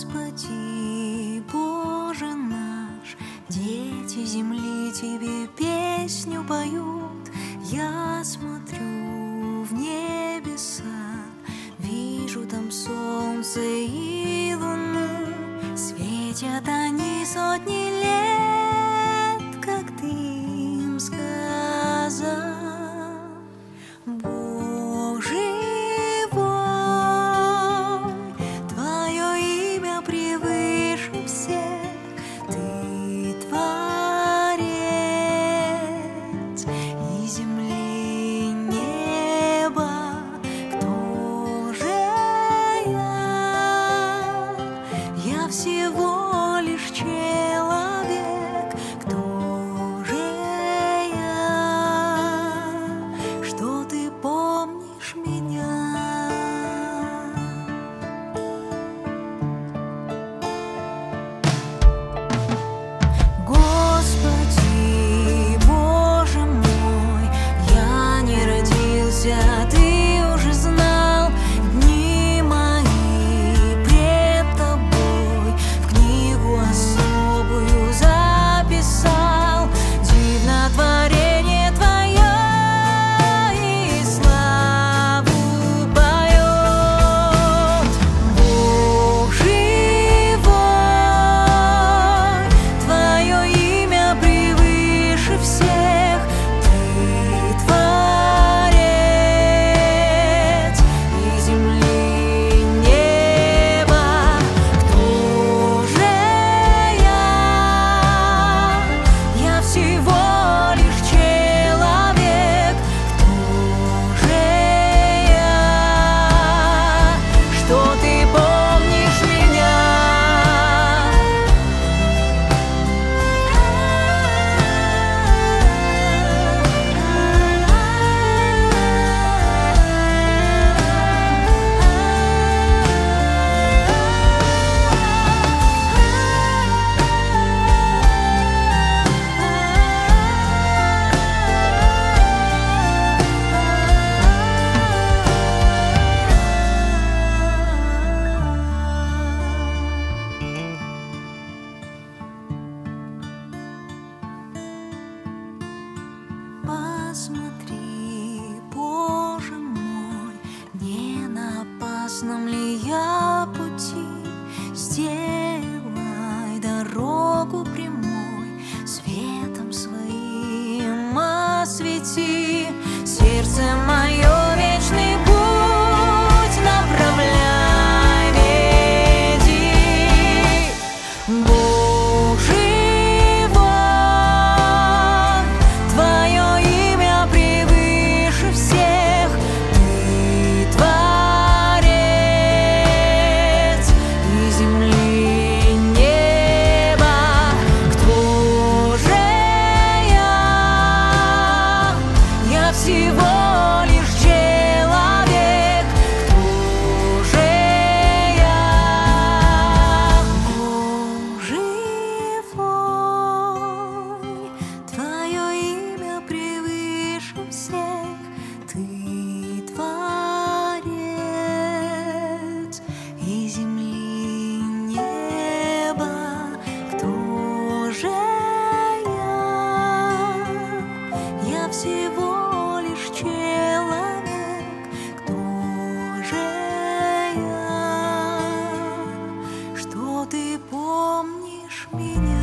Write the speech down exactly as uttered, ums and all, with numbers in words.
Господи, Боже наш, дети земли Тебе песню поют. Я смотрю в небеса, вижу там солнце и луну. Светят они сотни лет, как Ты им сказал. Всего лишь человек, кто же я, что Ты помнишь меня? Господи, Боже мой, я не родился, Ты уже знал дни мои. Особую записал, дивно творение Твое и славу поет. Бог живой, Твое имя превыше всех, Ты творец и земли, и неба. Кто же всего лишь человек, кто же я, что Ты помнишь меня? Посмотри, Боже мой, не на опасном ли я пути? Сделай дорогу прямой, светом своим освети. Сердце мое вечный путь направляй, веди. Бог живой, Твое имя превыше всех, Ты творец и земли, и неба. Кто же я? Я всего лишь человек, кто же я? Бог живой, Твое имя превыше всех, Ты творец и земли, и неба. Кто же я? Я всего лишь человек, кто же я, что Ты помнишь меня?